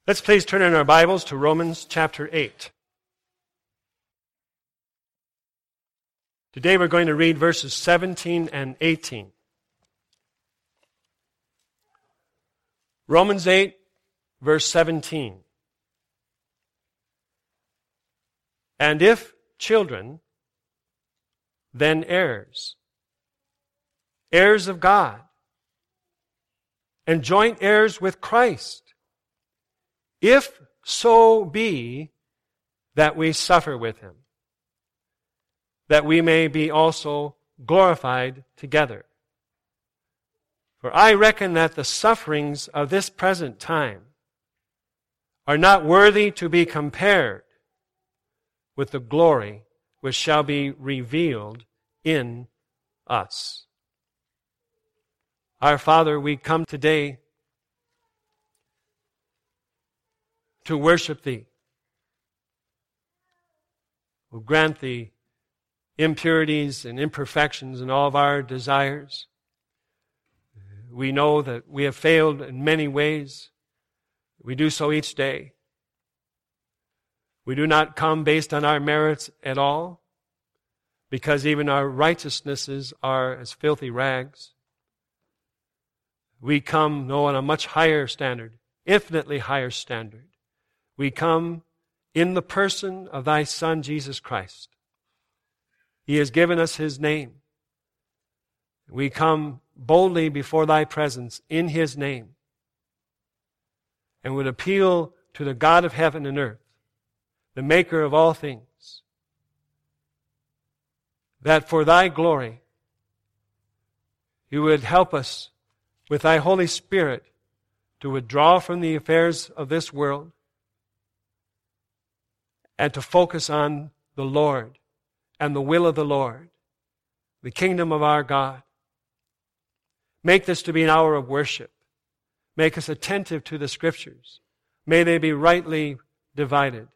Let's please turn in our Bibles to Romans chapter 8. Today we're going to read verses 17 and 18. Romans 8, verse 17. And if children, then heirs, heirs of God, and joint heirs with Christ, if so be that we suffer with him, that we may be also glorified together. For I reckon that the sufferings of this present time are not worthy to be compared with the glory which shall be revealed in us. Our Father, we come today to worship Thee. We'll grant Thee impurities and imperfections in all of our desires. We know that we have failed in many ways. We do so each day. We do not come based on our merits at all, because even our righteousnesses are as filthy rags. We come, no, on a much higher standard, infinitely higher standard. We come in the person of Thy Son, Jesus Christ. He has given us His name. We come boldly before Thy presence in His name and would appeal to the God of heaven and earth, the maker of all things, that for Thy glory You would help us with Thy Holy Spirit to withdraw from the affairs of this world and to focus on the Lord and the will of the Lord, the kingdom of our God. Make this to be an hour of worship. Make us attentive to the Scriptures. May they be rightly divided.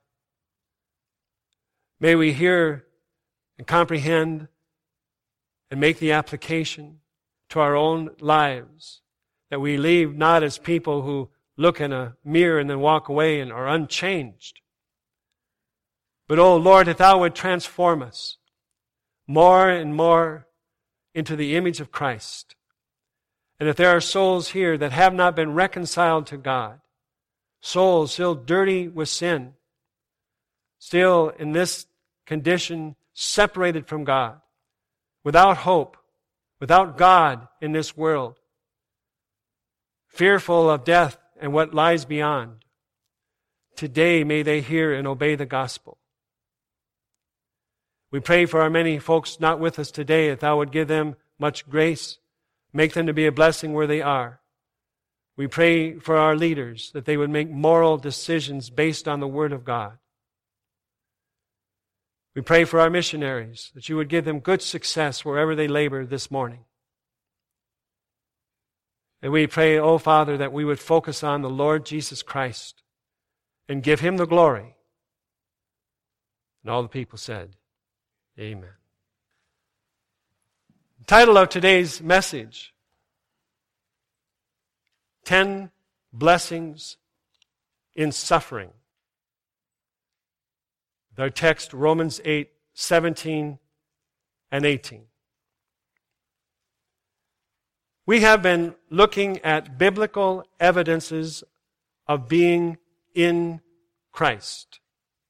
May we hear and comprehend and make the application to our own lives, that we leave not as people who look in a mirror and then walk away and are unchanged. But, oh Lord, that Thou would transform us more and more into the image of Christ. And if there are souls here that have not been reconciled to God, souls still dirty with sin, still in this condition separated from God, without hope, without God in this world, fearful of death and what lies beyond, today may they hear and obey the gospel. We pray for our many folks not with us today, that Thou would give them much grace, make them to be a blessing where they are. We pray for our leaders, that they would make moral decisions based on the Word of God. We pray for our missionaries, that You would give them good success wherever they labor this morning. And we pray, oh Father, that we would focus on the Lord Jesus Christ and give Him the glory. And all the people said, Amen. The title of today's message, 10 Blessings in Suffering. With our text, Romans 8, 17 and 18. We have been looking at biblical evidences of being in Christ.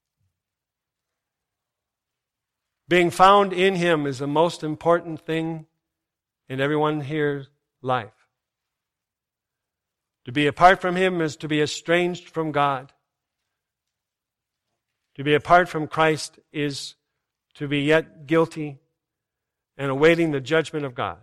Being found in Him is the most important thing in everyone here's life. To be apart from Him is to be estranged from God. To be apart from Christ is to be yet guilty and awaiting the judgment of God.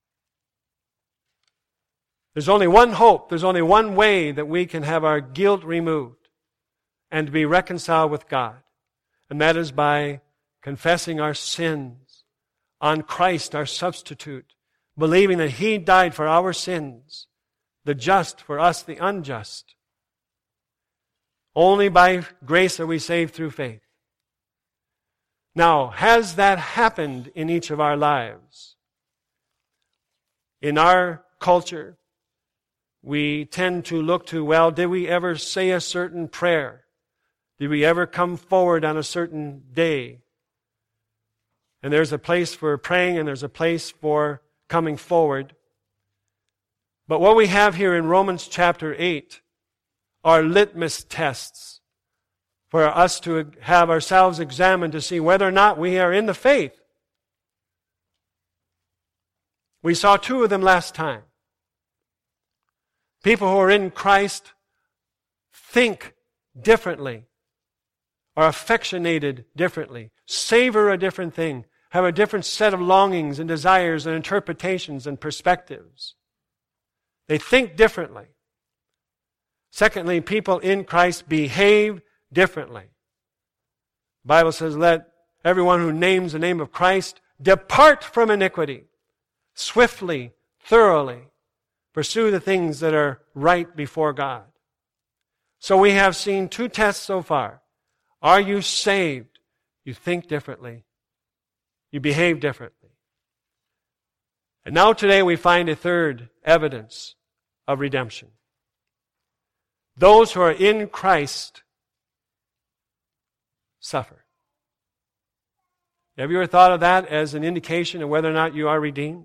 There's only one hope, there's only one way that we can have our guilt removed and to be reconciled with God. And that is by confessing our sins on Christ, our substitute, believing that He died for our sins, the just for us, the unjust. Only by grace are we saved through faith. Now, has that happened in each of our lives? In our culture, we tend to look to, well, did we ever say a certain prayer? Did we ever come forward on a certain day? And there's a place for praying and there's a place for coming forward. But what we have here in Romans chapter 8 are litmus tests for us to have ourselves examined to see whether or not we are in the faith. We saw two of them last time. People who are in Christ think differently, are affectionated differently, savor a different thing, have a different set of longings and desires and interpretations and perspectives. They think differently. Secondly, people in Christ behave differently. The Bible says, let everyone who names the name of Christ depart from iniquity. Swiftly, thoroughly, pursue the things that are right before God. So we have seen two tests so far. Are you saved? You think differently. You behave differently. And now today we find a third evidence of redemption. Those who are in Christ suffer. Have you ever thought of that as an indication of whether or not you are redeemed?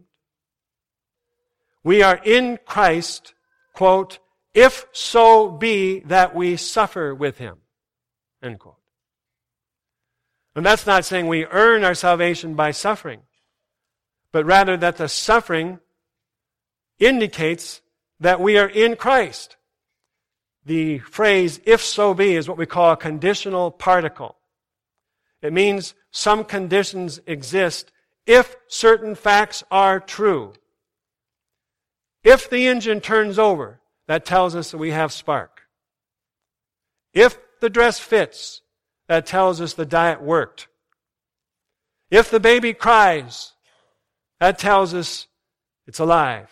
We are in Christ, quote, if so be that we suffer with Him, end quote. And that's not saying we earn our salvation by suffering, but rather that the suffering indicates that we are in Christ. The phrase, if so be, is what we call a conditional particle. It means some conditions exist if certain facts are true. If the engine turns over, that tells us that we have spark. If the dress fits, that tells us the diet worked. If the baby cries, that tells us it's alive.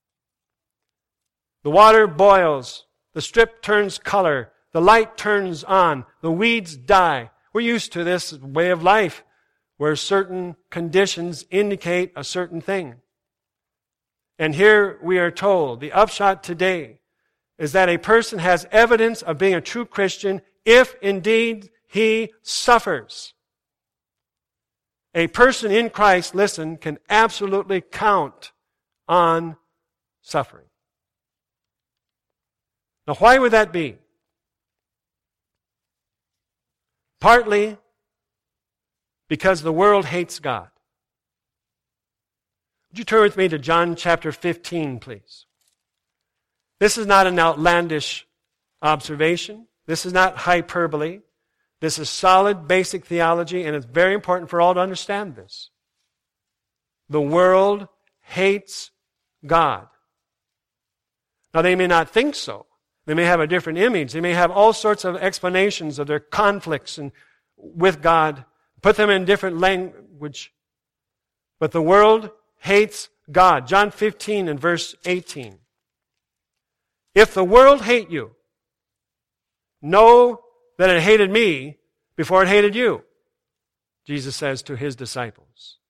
The water boils, the strip turns color, the light turns on, the weeds die. We're used to this way of life where certain conditions indicate a certain thing. And here we are told, the upshot today is that a person has evidence of being a true Christian if indeed he suffers. A person in Christ, listen, can absolutely count on suffering. Now, why would that be? Partly because the world hates God. Would you turn with me to John chapter 15, please? This is not an outlandish observation. This is not hyperbole. This is solid, basic theology, and it's very important for all to understand this. The world hates God. Now, they may not think so. They may have a different image. They may have all sorts of explanations of their conflicts with God, put them in different language. But the world hates God. John 15 and verse 18. If the world hate you, know that it hated me before it hated you, Jesus says to His disciples.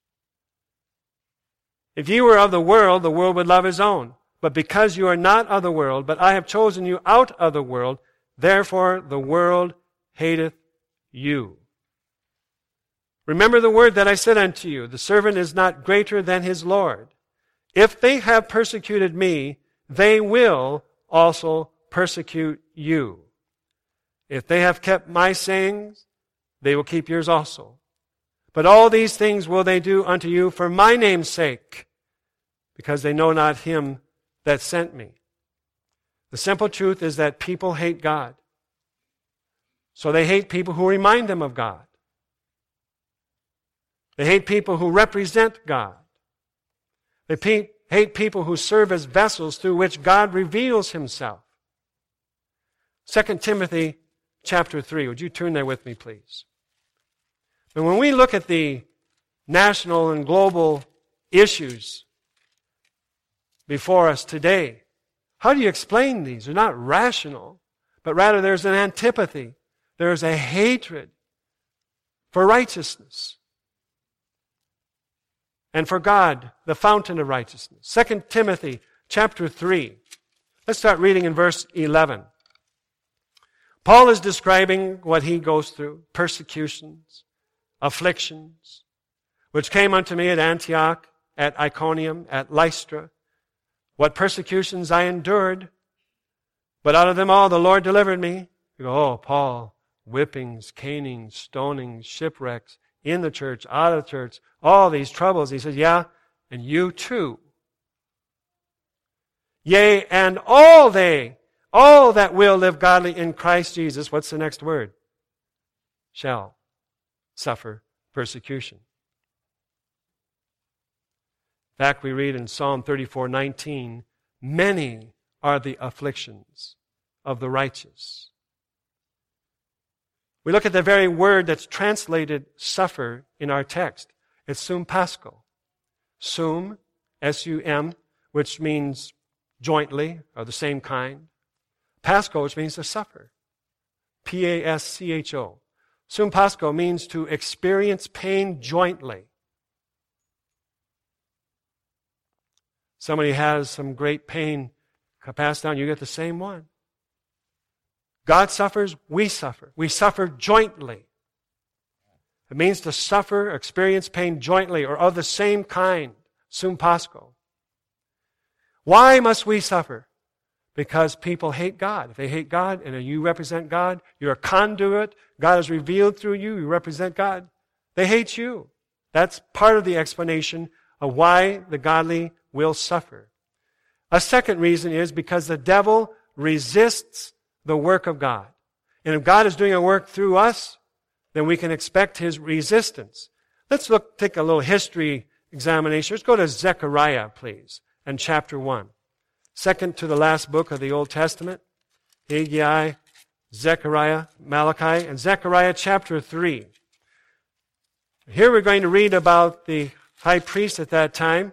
If you were of the world would love his own. But because you are not of the world, but I have chosen you out of the world, therefore the world hateth you. Remember the word that I said unto you, the servant is not greater than his Lord. If they have persecuted me, they will also persecute you. If they have kept my sayings, they will keep yours also. But all these things will they do unto you for my name's sake, because they know not him that sent me. The simple truth is that people hate God. So they hate people who remind them of God. They hate people who represent God. They hate people who serve as vessels through which God reveals Himself. 2 Timothy chapter 3. Would you turn there with me, please? And when we look at the national and global issues before us today, how do you explain these? They're not rational, but rather there's an antipathy. There's a hatred for righteousness and for God, the fountain of righteousness. 2 Timothy chapter 3. Let's start reading in verse 11. Paul is describing what he goes through, persecutions, afflictions, which came unto me at Antioch, at Iconium, at Lystra, what persecutions I endured, but out of them all the Lord delivered me. You go, oh, Paul, whippings, canings, stonings, shipwrecks, in the church, out of the church, all these troubles. He says, yeah, and you too. Yea, and all that will live godly in Christ Jesus, what's the next word? Shall suffer persecution. In fact, we read in Psalm 34:19, many are the afflictions of the righteous. We look at the very word that's translated suffer in our text. It's sum pasco. Sum, S-U-M, which means jointly, or the same kind. Pasco, which means to suffer. P-A-S-C-H-O. Sum pasco means to experience pain jointly. Somebody has some great pain passed down, you get the same one. God suffers, we suffer. We suffer jointly. It means to suffer, experience pain jointly, or of the same kind. Sum pasco. Why must we suffer? Because people hate God. If they hate God and you represent God, you're a conduit. God is revealed through you. You represent God. They hate you. That's part of the explanation of why the godly will suffer. A second reason is because the devil resists the work of God. And if God is doing a work through us, then we can expect his resistance. Let's take a little history examination. Let's go to Zechariah, please, and chapter 1. Second to the last book of the Old Testament. Haggai, Zechariah, Malachi, and Zechariah chapter 3. Here we're going to read about the high priest at that time,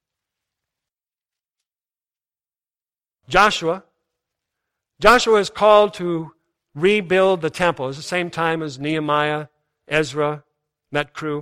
Joshua. Joshua is called to rebuild the temple. It's the same time as Nehemiah, Ezra, that crew.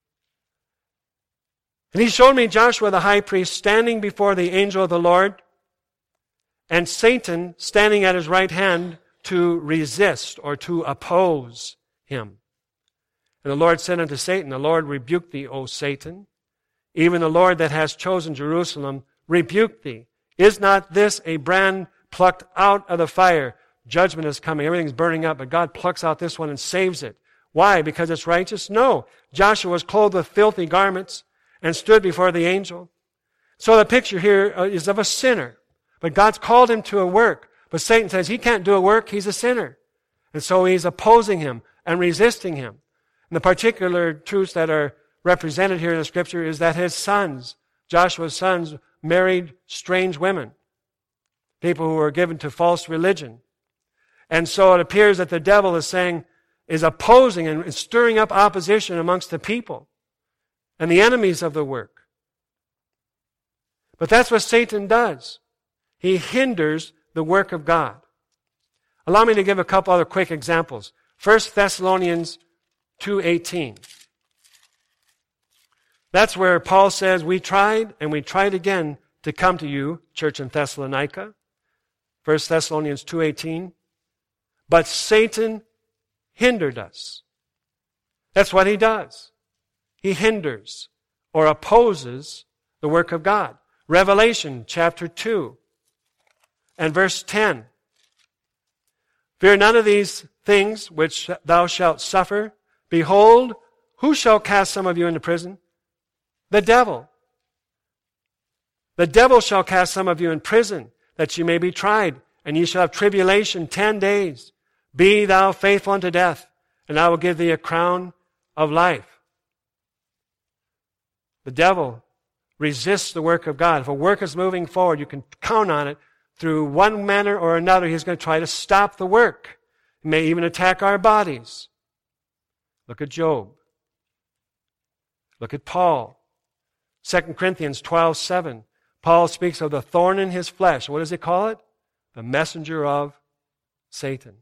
And he showed me Joshua the high priest standing before the angel of the Lord, and Satan standing at his right hand to resist or to oppose him. And the Lord said unto Satan, the Lord rebuke thee, O Satan. Even the Lord that has chosen Jerusalem rebuke thee. Is not this a brand plucked out of the fire? Judgment is coming. Everything's burning up, but God plucks out this one and saves it. Why? Because it's righteous? No. Joshua was clothed with filthy garments and stood before the angel. So the picture here is of a sinner. But God's called him to a work. But Satan says he can't do a work. He's a sinner. And so he's opposing him and resisting him. And the particular truths that are represented here in the scripture is that his sons, Joshua's sons, married strange women, people who were given to false religion. And so it appears that the devil is opposing and stirring up opposition amongst the people and the enemies of the work. But that's what Satan does. He hinders the work of God. Allow me to give a couple other quick examples. 1 Thessalonians 2:18. That's where Paul says, we tried and we tried again to come to you, church in Thessalonica. 1 Thessalonians 2:18. But Satan hindered us. That's what he does. He hinders or opposes the work of God. Revelation chapter 2 and verse 10. Fear none of these things which thou shalt suffer. Behold, who shall cast some of you into prison? The devil. The devil shall cast some of you in prison, that you may be tried, and ye shall have tribulation 10 days. Be thou faithful unto death, and I will give thee a crown of life. The devil resists the work of God. If a work is moving forward, you can count on it. Through one manner or another, he's going to try to stop the work. He may even attack our bodies. Look at Job. Look at Paul. 2 Corinthians 12:7. Paul speaks of the thorn in his flesh. What does he call it? The messenger of Satan.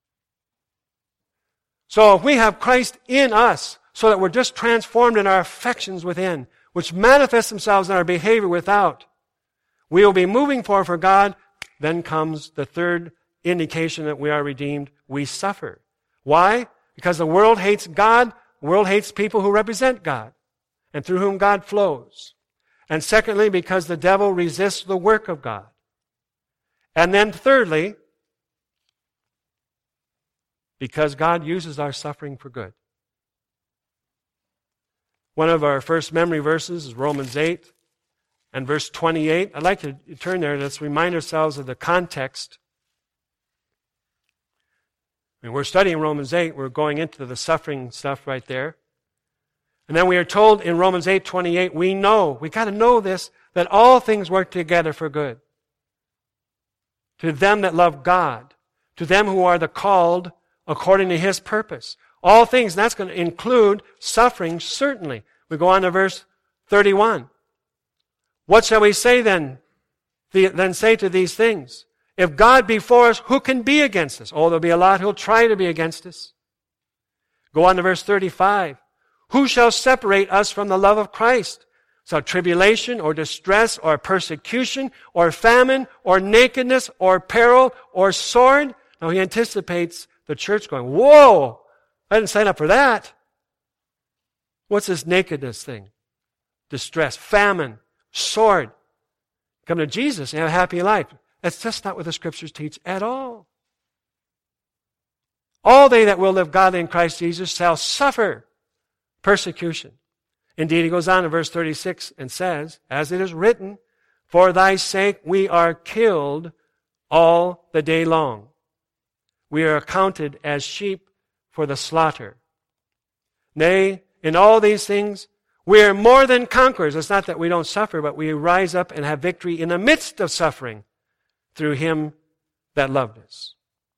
So if we have Christ in us, so that we're just transformed in our affections within, which manifest themselves in our behavior without, we will be moving forward for God then comes the third indication that we are redeemed. We suffer. Why? Because the world hates God. The world hates people who represent God and through whom God flows. And secondly, because the devil resists the work of God. And then thirdly, because God uses our suffering for good. One of our first memory verses is Romans 8 and verse 28. I'd like to turn there. Let's remind ourselves of the context. We're studying Romans 8. We're going into the suffering stuff right there. And then we are told in Romans 8:28, we got to know this, that all things work together for good. To them that love God, to them who are the called according to His purpose. All things, and that's going to include suffering, certainly. We go on to verse 31. What shall we say then? Then say to these things, if God be for us, who can be against us? Oh, there'll be a lot who'll try to be against us. Go on to verse 35. Who shall separate us from the love of Christ? So tribulation or distress or persecution or famine or nakedness or peril or sword. Now he anticipates the church going, whoa, I didn't sign up for that. What's this nakedness thing? Distress, famine, sword. Come to Jesus and have a happy life. That's just not what the Scriptures teach at all. All they that will live godly in Christ Jesus shall suffer persecution. Indeed, he goes on in verse 36 and says, as it is written, for thy sake we are killed all the day long. We are accounted as sheep for the slaughter. Nay, in all these things, we are more than conquerors. It's not that we don't suffer, but we rise up and have victory in the midst of suffering through Him that loved us.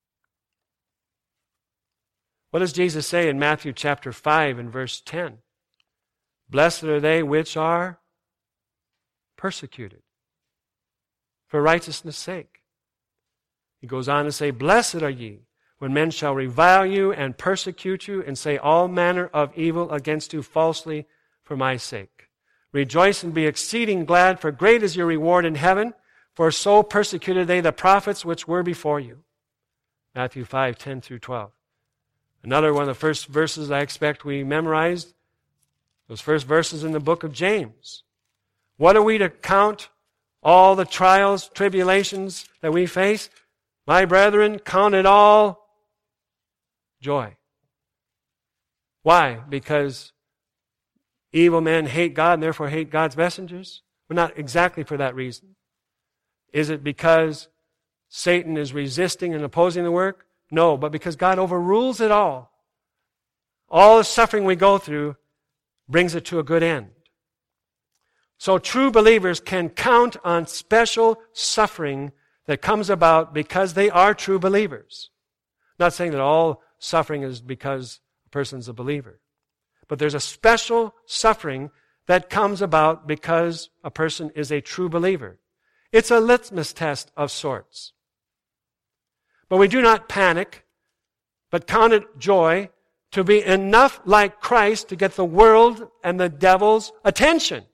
What does Jesus say in Matthew chapter 5 and verse 10? Blessed are they which are persecuted for righteousness' sake. He goes on to say, blessed are ye when men shall revile you and persecute you and say all manner of evil against you falsely for my sake. Rejoice and be exceeding glad, for great is your reward in heaven, for so persecuted they the prophets which were before you. Matthew 5, 10 through 12. Another one of the first verses I expect we memorized, those first verses in the book of James. What are we to count all the trials, tribulations that we face? My brethren, count it all joy. Why? Because evil men hate God and therefore hate God's messengers? Well, not exactly for that reason. Is it because Satan is resisting and opposing the work? No, but because God overrules it all. All the suffering we go through brings it to a good end. So true believers can count on special suffering that comes about because they are true believers. I'm not saying that all suffering is because a person's a believer. But there's a special suffering that comes about because a person is a true believer. It's a litmus test of sorts. But we do not panic, but count it joy to be enough like Christ to get the world and the devil's attention.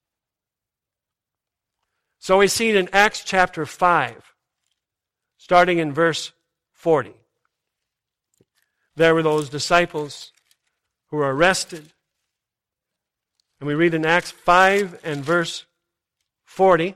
So we see it in Acts chapter 5, starting in verse 40. There were those disciples who were arrested. And we read in Acts 5 and verse 40,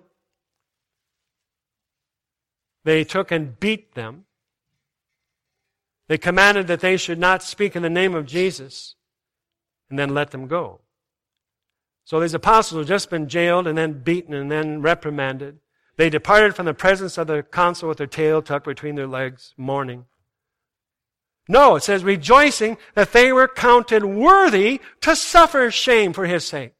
they took and beat them. They commanded that they should not speak in the name of Jesus, and then let them go. So these apostles had just been jailed and then beaten and then reprimanded. They departed from the presence of the council with their tail tucked between their legs, mourning. No, it says rejoicing that they were counted worthy to suffer shame for His sake.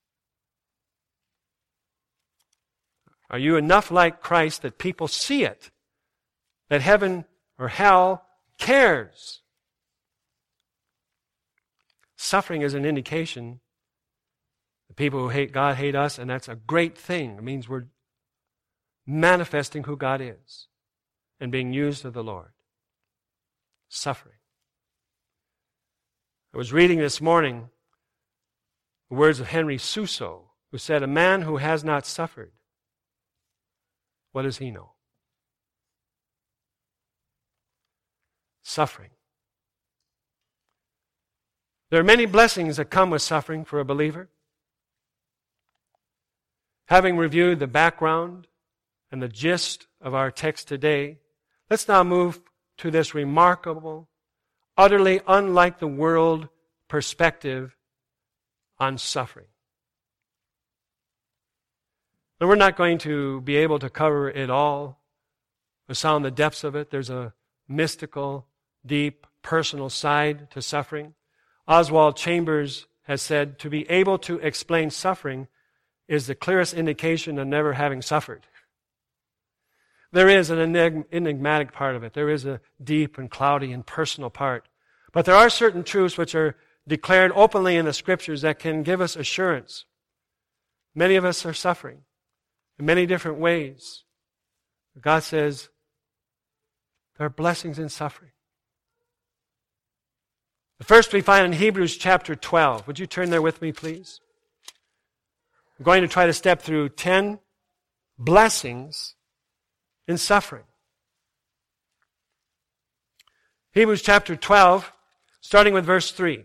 Are you enough like Christ that people see it? That heaven or hell cares? Suffering is an indication the people who hate God hate us, and that's a great thing. It means we're manifesting who God is and being used of the Lord. Suffering. I was reading this morning the words of Henry Suso, who said, a man who has not suffered, what does he know? suffering. There are many blessings that come with suffering for a believer. Having reviewed the background and the gist of our text today, let's now move to this remarkable, utterly unlike the world perspective on suffering. And we're not going to be able to cover it all or sound the depths of it. There's a mystical, deep, personal side to suffering. Oswald Chambers has said, to be able to explain suffering is the clearest indication of never having suffered. There is an enigmatic part of it. There is a deep and cloudy and personal part. But there are certain truths which are declared openly in the Scriptures that can give us assurance. Many of us are suffering in many different ways. God says there are blessings in suffering. The first we find in Hebrews chapter 12. Would you turn there with me, please? I'm going to try to step through 10 blessings in suffering. Hebrews chapter 12, starting with verse 3.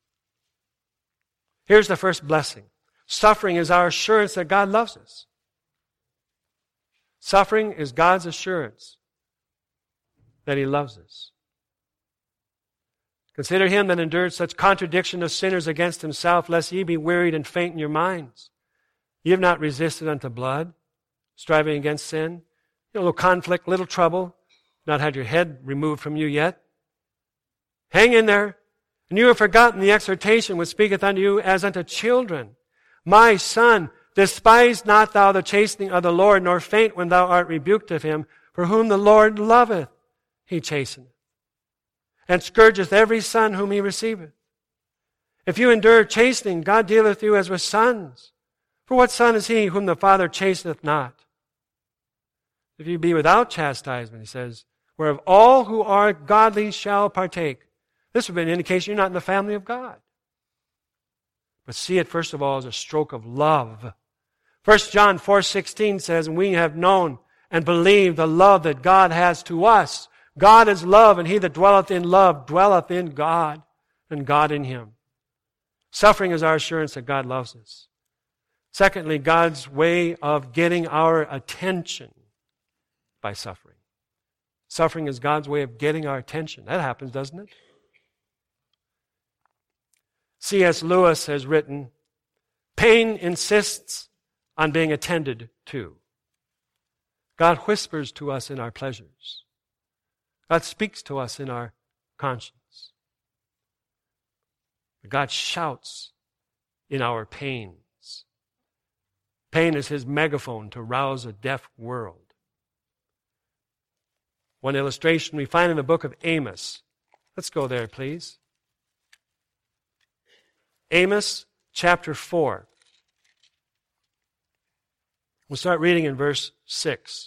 Here's the first blessing. Suffering is our assurance that God loves us. Suffering is God's assurance that He loves us. Consider Him that endured such contradiction of sinners against Himself, lest ye be wearied and faint in your minds. Ye have not resisted unto blood, striving against sin. A little conflict, little trouble, not had your head removed from you yet. Hang in there. And you have forgotten the exhortation which speaketh unto you as unto children. My son, despise not thou the chastening of the Lord, nor faint when thou art rebuked of Him. For whom the Lord loveth, He chasteneth, and scourgeth every son whom He receiveth. If you endure chastening, God dealeth you as with sons. For what son is he whom the Father chasteneth not? If you be without chastisement, He says, whereof all who are godly shall partake. This would be an indication you're not in the family of God. But see it, first of all, as a stroke of love. 1 John 4:16 says, and we have known and believed the love that God has to us. God is love, and he that dwelleth in love dwelleth in God, and God in him. Suffering is our assurance that God loves us. Secondly, God's way of getting our attention by suffering. Suffering is God's way of getting our attention. That happens, doesn't it? C.S. Lewis has written, pain insists on being attended to. God whispers to us in our pleasures. God speaks to us in our conscience. God shouts in our pains. Pain is his megaphone to rouse a deaf world. One illustration we find in the book of Amos. Let's go there, please. Amos chapter 4. We'll start reading in verse 6.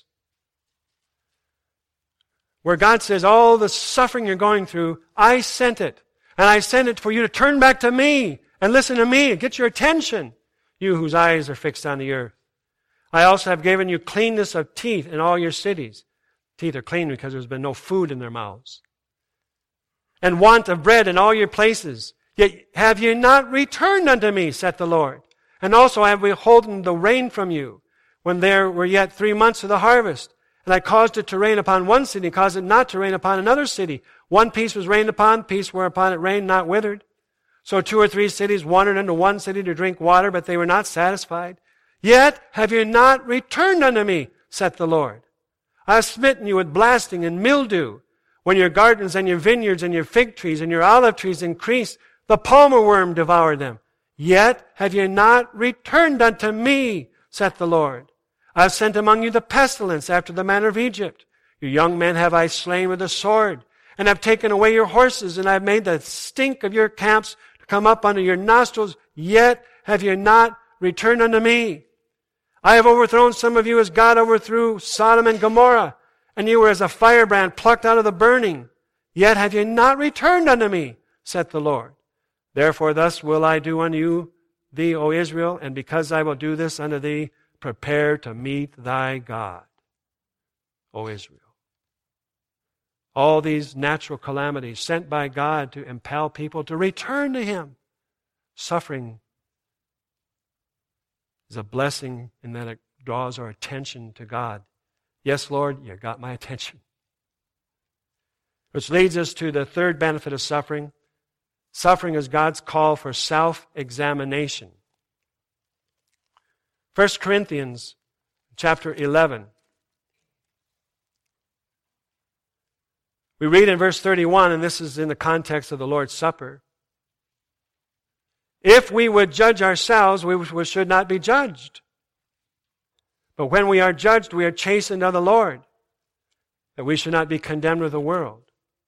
Where God says, all the suffering you're going through, I sent it. And I sent it for you to turn back to me and listen to me and get your attention, you whose eyes are fixed on the earth. I also have given you cleanness of teeth in all your cities. Teeth are clean because there's been no food in their mouths. And want of bread in all your places. Yet have ye not returned unto me, saith the Lord. And also I have withholden the rain from you, when there were yet 3 months of the harvest. And I caused it to rain upon one city, caused it not to rain upon another city. One piece was rained upon, piece whereupon it rained not withered. So 2 or 3 cities wandered into one city to drink water, but they were not satisfied. Yet have you not returned unto me, saith the Lord. I have smitten you with blasting and mildew. When your gardens and your vineyards and your fig trees and your olive trees increased, the palmer worm devoured them. Yet have you not returned unto me, saith the Lord. I have sent among you the pestilence after the manner of Egypt. Your young men have I slain with the sword, and have taken away your horses, and I have made the stink of your camps to come up under your nostrils. Yet have you not returned unto me. I have overthrown some of you as God overthrew Sodom and Gomorrah, and you were as a firebrand plucked out of the burning. Yet have you not returned unto me, saith the Lord. Therefore thus will I do unto you, thee, O Israel, and because I will do this unto thee, prepare to meet thy God, O Israel. All these natural calamities sent by God to impel people to return to Him. Suffering is a blessing in that it draws our attention to God. Yes, Lord, you got my attention. Which leads us to the third benefit of suffering. Suffering is God's call for self-examination. 1 Corinthians chapter 11. We read in verse 31, and this is in the context of the Lord's Supper. If we would judge ourselves, we should not be judged. But when we are judged, we are chastened of the Lord, that we should not be condemned with the world.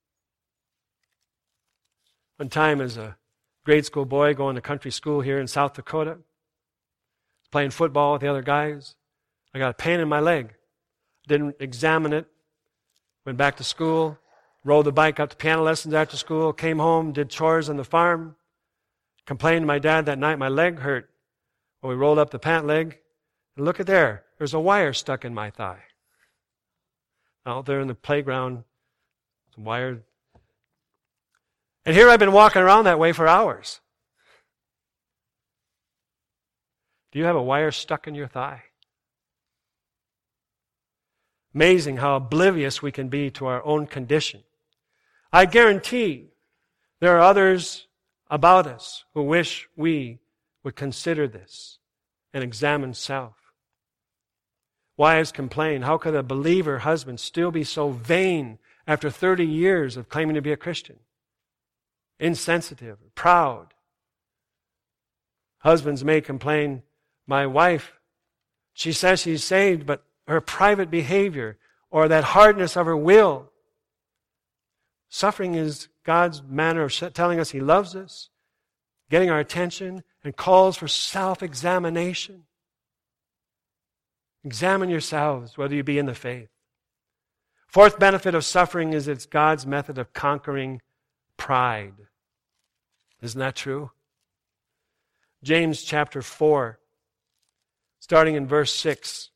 One time as a grade school boy going to country school here in South Dakota, playing football with the other guys, I got a pain in my leg. Didn't examine it. Went back to school, rode the bike up to piano lessons after school, came home, did chores on the farm, complained to my dad that night my leg hurt. Well, we rolled up the pant leg, and look at there. There's a wire stuck in my thigh. Out there in the playground, some wire. And here I've been walking around that way for hours. Do you have a wire stuck in your thigh? Amazing how oblivious we can be to our own condition. I guarantee there are others about us who wish we would consider this and examine self. Wives complain, how could a believer husband still be so vain after 30 years of claiming to be a Christian? Insensitive, proud. Husbands may complain, my wife, she says she's saved, but her private behavior or that hardness of her will. Suffering is God's manner of telling us He loves us, getting our attention, and calls for self-examination. Examine yourselves, whether you be in the faith. Fourth benefit of suffering is it's God's method of conquering pride. Isn't that true? James chapter 4, starting in verse 6.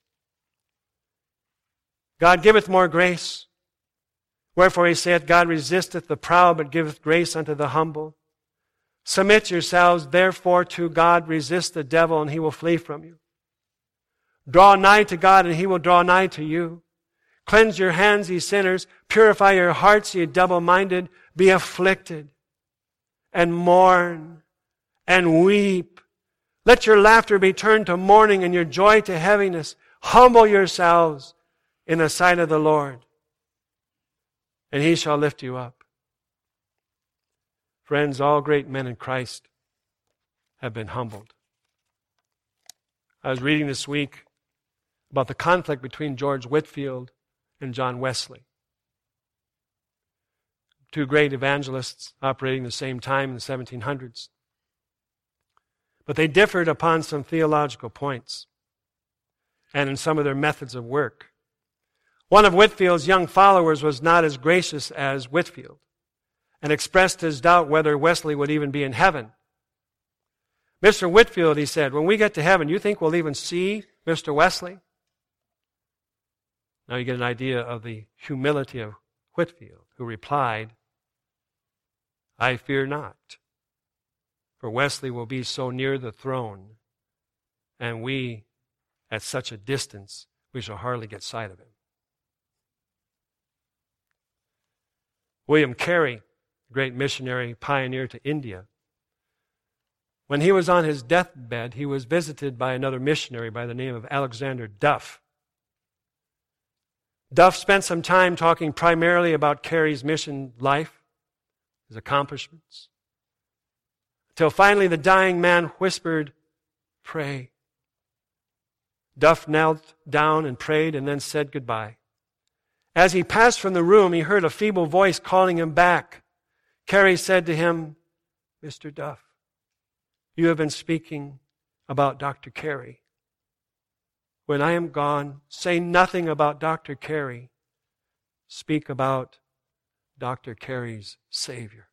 God giveth more grace. Wherefore He saith, God resisteth the proud, but giveth grace unto the humble. Submit yourselves therefore to God, resist the devil, and he will flee from you. Draw nigh to God, and He will draw nigh to you. Cleanse your hands, ye sinners. Purify your hearts, ye double-minded. Be afflicted, and mourn, and weep. Let your laughter be turned to mourning, and your joy to heaviness. Humble yourselves in the sight of the Lord, and He shall lift you up. Friends, all great men in Christ have been humbled. I was reading this week about the conflict between George Whitefield and John Wesley. Two great evangelists operating at the same time in the 1700s. But they differed upon some theological points and in some of their methods of work. One of Whitefield's young followers was not as gracious as Whitefield and expressed his doubt whether Wesley would even be in heaven. Mr. Whitefield, he said, when we get to heaven, you think we'll even see Mr. Wesley? Now you get an idea of the humility of Whitefield, who replied, I fear not, for Wesley will be so near the throne, and we, at such a distance, we shall hardly get sight of him. William Carey, great missionary pioneer to India, when he was on his deathbed, he was visited by another missionary by the name of Alexander Duff. Duff spent some time talking primarily about Carey's mission life, his accomplishments, until finally the dying man whispered, pray. Duff knelt down and prayed and then said goodbye. As he passed from the room, he heard a feeble voice calling him back. Carey said to him, Mr. Duff, you have been speaking about Dr. Carey. When I am gone, say nothing about Dr. Carey. Speak about Dr. Carey's Savior.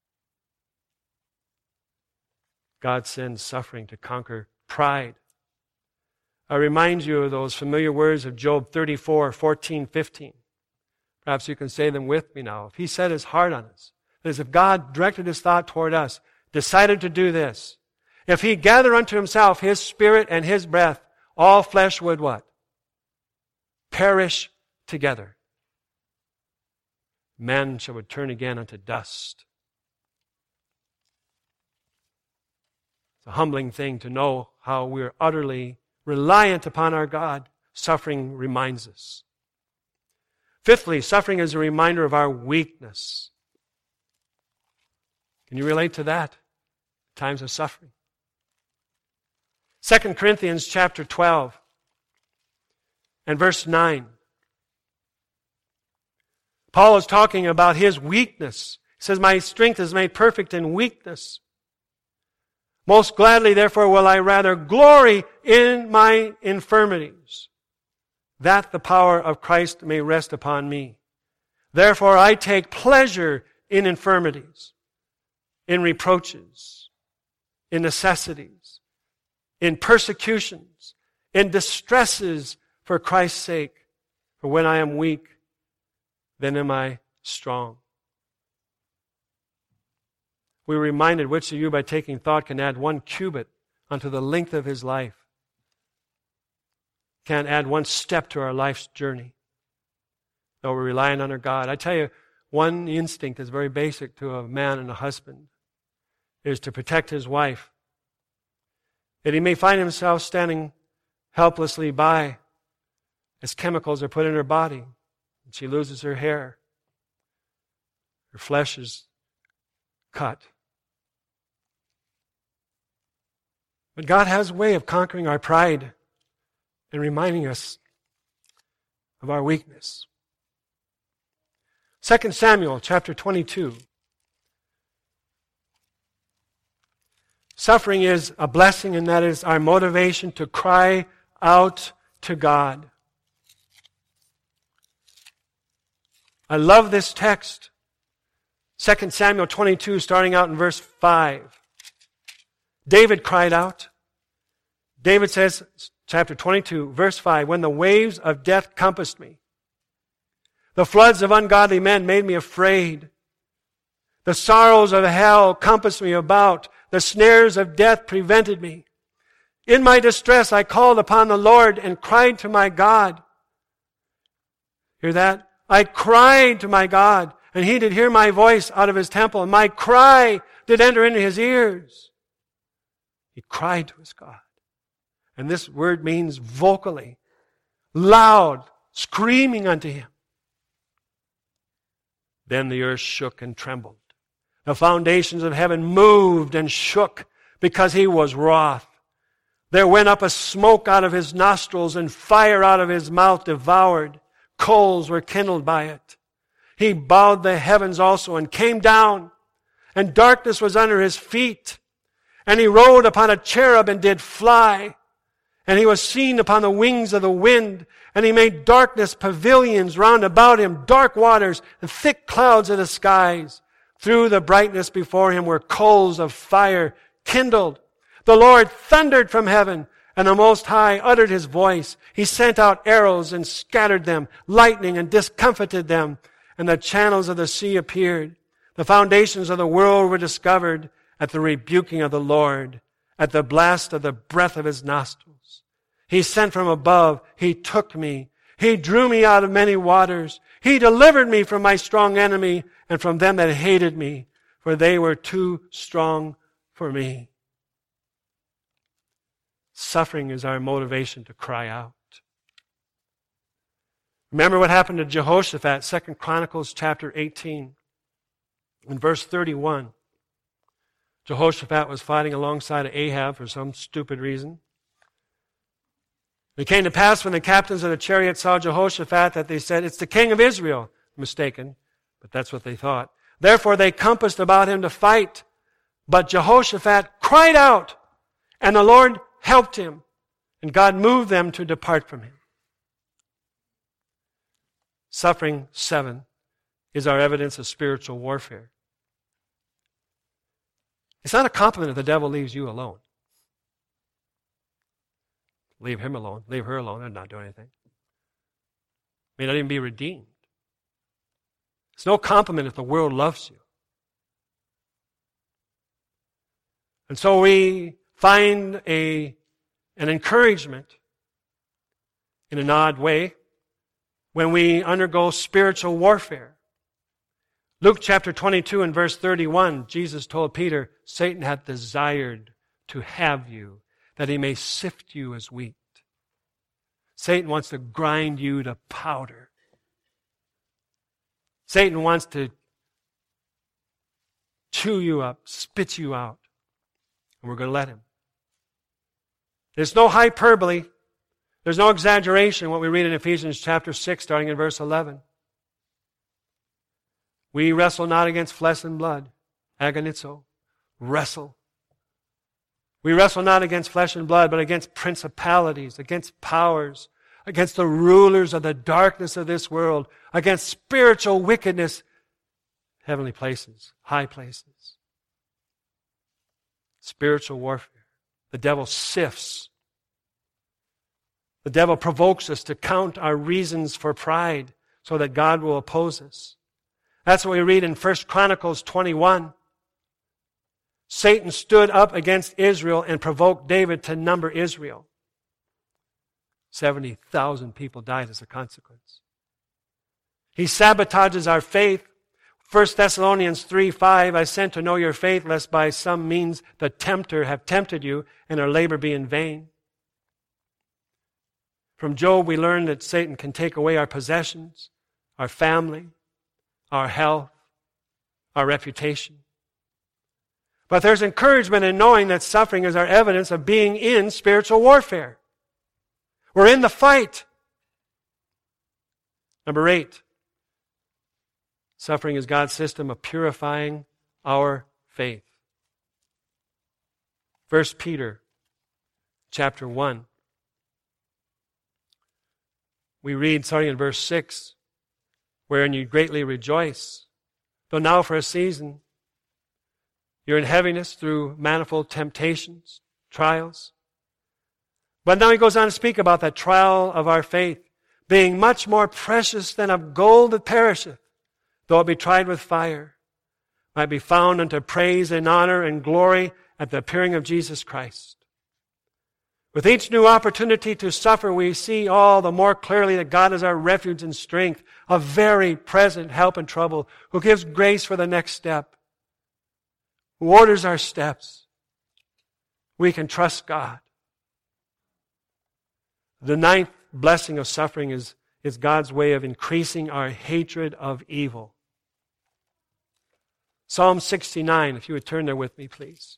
God sends suffering to conquer pride. I remind you of those familiar words of Job 34, 14, 15. Perhaps you can say them with me now. If He set His heart on us, that is, if God directed His thought toward us, decided to do this, if He gathered unto Himself His Spirit and His breath, all flesh would what? Perish together. Men shall return again unto dust. It's a humbling thing to know how we're utterly reliant upon our God. Suffering reminds us. Fifthly, suffering is a reminder of our weakness. Can you relate to that? Times of suffering. 2 Corinthians chapter 12 and verse 9. Paul is talking about his weakness. He says, my strength is made perfect in weakness. Most gladly, therefore, will I rather glory in my infirmities, that the power of Christ may rest upon me. Therefore, I take pleasure in infirmities, in reproaches, in necessities, in persecutions, in distresses for Christ's sake. For when I am weak, then am I strong. We're reminded, which of you by taking thought can add 1 cubit unto the length of his life? Can't add 1 step to our life's journey. Though we're relying on our God. I tell you, one instinct that's very basic to a man and a husband is to protect his wife. That he may find himself standing helplessly by as chemicals are put in her body. And she loses her hair. Her flesh is cut. But God has a way of conquering our pride and reminding us of our weakness. 2 Samuel chapter 22. Suffering is a blessing, and that is our motivation to cry out to God. I love this text. 2 Samuel 22, starting out in verse 5. David cried out. David says, chapter 22, verse 5, when the waves of death compassed me, the floods of ungodly men made me afraid. The sorrows of hell compassed me about. The snares of death prevented me. In my distress I called upon the Lord and cried to my God. Hear that? I cried to my God, and He did hear my voice out of His temple, and my cry did enter into His ears. He cried to his God. And this word means vocally, loud, screaming unto Him. Then the earth shook and trembled. The foundations of heaven moved and shook because He was wroth. There went up a smoke out of His nostrils, and fire out of His mouth devoured. Coals were kindled by it. He bowed the heavens also and came down, and darkness was under His feet. And He rode upon a cherub and did fly. And He was seen upon the wings of the wind. And He made darkness pavilions round about Him, dark waters and thick clouds of the skies. Through the brightness before Him were coals of fire kindled. The Lord thundered from heaven, and the Most High uttered His voice. He sent out arrows and scattered them, lightning and discomfited them. And the channels of the sea appeared. The foundations of the world were discovered at the rebuking of the Lord, at the blast of the breath of His nostrils. He sent from above. He took me. He drew me out of many waters. He delivered me from my strong enemy and from them that hated me, for they were too strong for me. Suffering is our motivation to cry out. Remember what happened to Jehoshaphat, 2 Chronicles chapter 18, in verse 31. Jehoshaphat was fighting alongside of Ahab for some stupid reason. It came to pass when the captains of the chariot saw Jehoshaphat that they said, it's the king of Israel. Mistaken, but that's what they thought. Therefore they compassed about him to fight. But Jehoshaphat cried out, and the Lord helped him, and God moved them to depart from him. Suffering 7 is our evidence of spiritual warfare. It's not a compliment if the devil leaves you alone. Leave him alone. Leave her alone. They're not doing anything. May not even be redeemed. It's no compliment if the world loves you. And so we find an encouragement in an odd way when we undergo spiritual warfare. Luke chapter 22 and verse 31, Jesus told Peter, Satan hath desired to have you, that he may sift you as wheat. Satan wants to grind you to powder. Satan wants to chew you up, spit you out. And we're going to let him. There's no hyperbole. There's no exaggeration what we read in Ephesians chapter 6, starting in verse 11. We wrestle not against flesh and blood. Agonizo. Wrestle. We wrestle not against flesh and blood, but against principalities, against powers, against the rulers of the darkness of this world, against spiritual wickedness, heavenly places, high places. Spiritual warfare. The devil sifts. The devil provokes us to count our reasons for pride so that God will oppose us. That's what we read in 1 Chronicles 21. Satan stood up against Israel and provoked David to number Israel. 70,000 people died as a consequence. He sabotages our faith. 1 Thessalonians 3:5, I sent to know your faith, lest by some means the tempter have tempted you, and our labor be in vain. From Job we learn that Satan can take away our possessions, our family, our health, our reputation. But there's encouragement in knowing that suffering is our evidence of being in spiritual warfare. We're in the fight. Number 8. Suffering is God's system of purifying our faith. 1 Peter chapter 1. We read, starting in verse 6, wherein you greatly rejoice, though now for a season you're in heaviness through manifold temptations, trials. But now he goes on to speak about that trial of our faith, being much more precious than of gold that perisheth, though it be tried with fire, might be found unto praise and honor and glory at the appearing of Jesus Christ. With each new opportunity to suffer, we see all the more clearly that God is our refuge and strength, a very present help in trouble, who gives grace for the next step, who orders our steps. We can trust God. The 9th blessing of suffering is God's way of increasing our hatred of evil. Psalm 69, if you would turn there with me, please.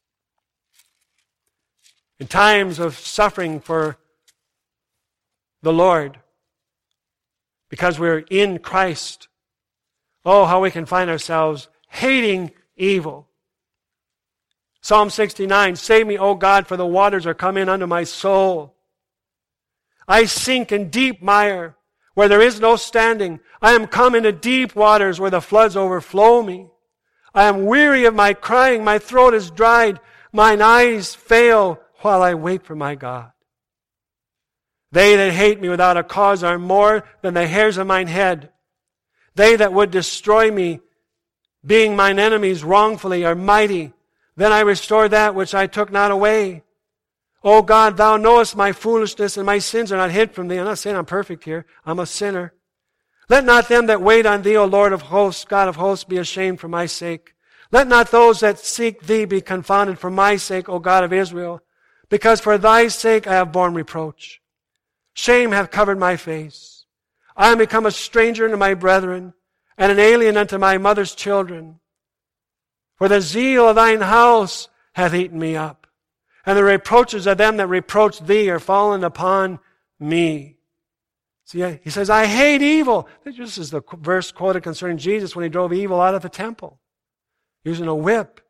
In times of suffering for the Lord, because we're in Christ, oh, how we can find ourselves hating evil. Psalm 69, save me, O God, for the waters are come in unto my soul. I sink in deep mire, where there is no standing. I am come into deep waters, where the floods overflow me. I am weary of my crying, my throat is dried, mine eyes fail, while I wait for my God. They that hate me without a cause are more than the hairs of mine head. They that would destroy me, being mine enemies wrongfully, are mighty. Then I restore that which I took not away. O God, thou knowest my foolishness, and my sins are not hid from thee. I'm not saying I'm perfect here. I'm a sinner. Let not them that wait on thee, O Lord of hosts, God of hosts, be ashamed for my sake. Let not those that seek thee be confounded for my sake, O God of Israel. Because for thy sake I have borne reproach. Shame hath covered my face. I am become a stranger unto my brethren, and an alien unto my mother's children. For the zeal of thine house hath eaten me up, and the reproaches of them that reproach thee are fallen upon me. See, he says, I hate evil. This is the verse quoted concerning Jesus when he drove evil out of the temple, using a whip.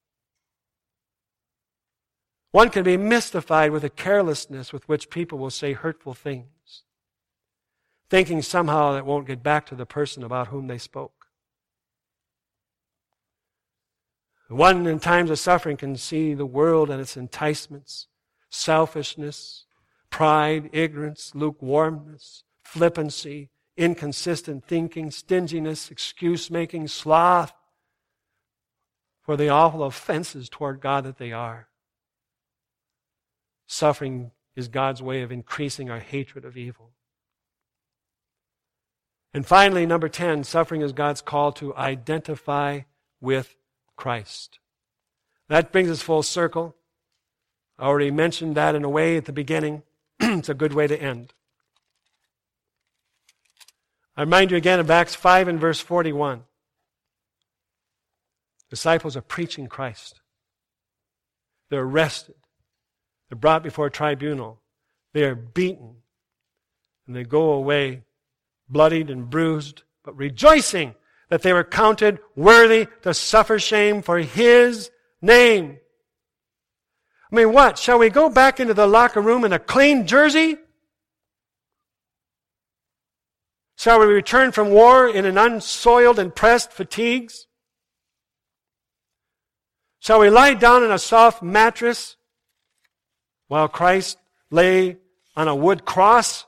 One can be mystified with the carelessness with which people will say hurtful things, thinking somehow that won't get back to the person about whom they spoke. One in times of suffering can see the world and its enticements, selfishness, pride, ignorance, lukewarmness, flippancy, inconsistent thinking, stinginess, excuse-making, sloth, for the awful offenses toward God that they are. Suffering is God's way of increasing our hatred of evil. And finally, number 10, suffering is God's call to identify with Christ. That brings us full circle. I already mentioned that in a way at the beginning. It's a good way to end. I remind you again of Acts 5 and verse 41. Disciples are preaching Christ. They're arrested. They're brought before a tribunal. They are beaten. And they go away bloodied and bruised, but rejoicing that they were counted worthy to suffer shame for His name. I mean, what? Shall we go back into the locker room in a clean jersey? Shall we return from war in an unsoiled and pressed fatigues? Shall we lie down in a soft mattress while Christ lay on a wood cross?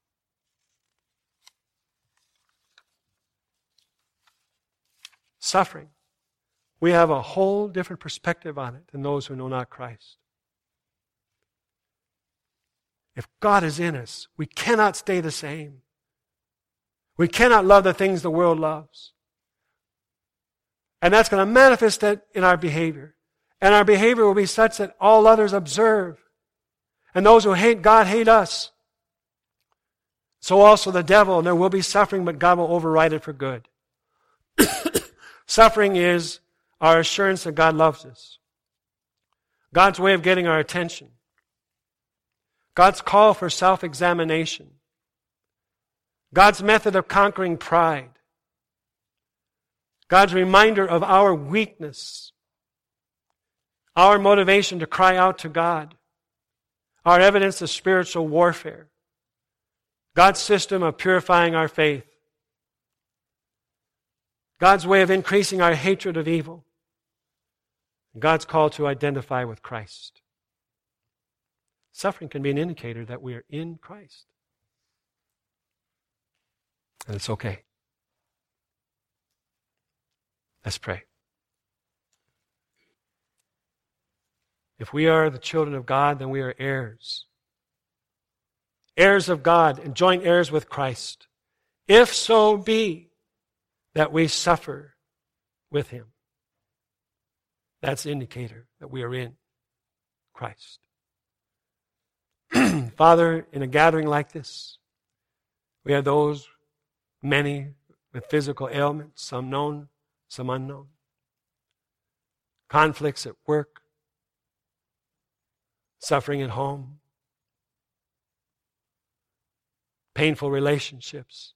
Suffering. We have a whole different perspective on it than those who know not Christ. If God is in us, we cannot stay the same. We cannot love the things the world loves. And that's going to manifest it in our behavior. And our behavior will be such that all others observe. And those who hate God hate us. So also the devil, and there will be suffering, but God will override it for good. Suffering is our assurance that God loves us. God's way of getting our attention. God's call for self-examination. God's method of conquering pride. God's reminder of our weakness. Our motivation to cry out to God. Our evidence of spiritual warfare. God's system of purifying our faith. God's way of increasing our hatred of evil. God's call to identify with Christ. Suffering can be an indicator that we are in Christ. And it's okay. Let's pray. If we are the children of God, then we are heirs. Heirs of God and joint heirs with Christ. If so be that we suffer with Him. That's the indicator that we are in Christ. Father, in a gathering like this, we have those, many with physical ailments, some known, some unknown. Conflicts at work, suffering at home, painful relationships,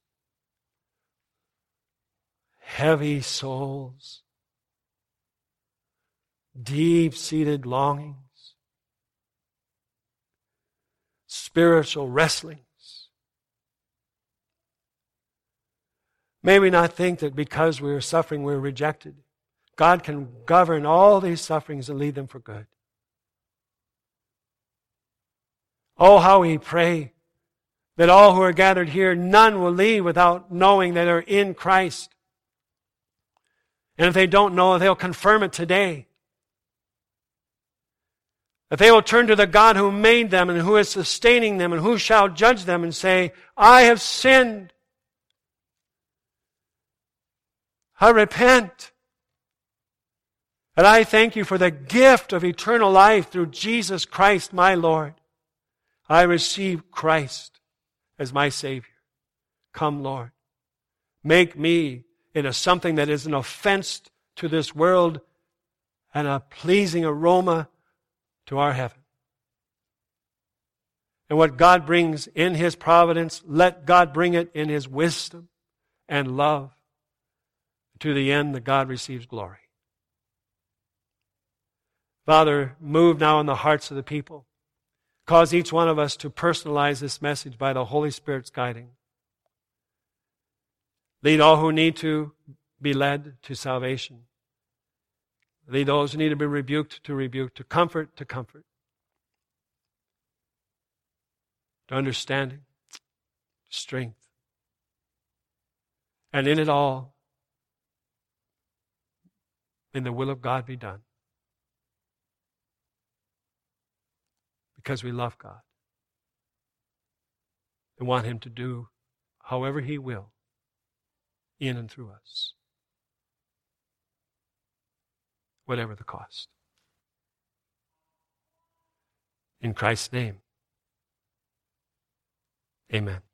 heavy souls, deep-seated longings, spiritual wrestlings. May we not think that because we are suffering, we are rejected. God can govern all these sufferings and lead them for good. Oh, how we pray that all who are gathered here, none will leave without knowing that they're in Christ. And if they don't know, they'll confirm it today. That they will turn to the God who made them and who is sustaining them and who shall judge them and say, I have sinned. I repent. And I thank you for the gift of eternal life through Jesus Christ, my Lord. I receive Christ as my Savior. Come, Lord. Make me into something that is an offense to this world and a pleasing aroma to our heaven. And what God brings in His providence, let God bring it in His wisdom and love to the end that God receives glory. Father, move now in the hearts of the people. Cause each one of us to personalize this message by the Holy Spirit's guiding. Lead all who need to be led to salvation. Lead those who need to be rebuked, to comfort, to understanding, strength. And in it all, may the will of God be done. Because we love God and want Him to do however He will in and through us, whatever the cost. In Christ's name, amen.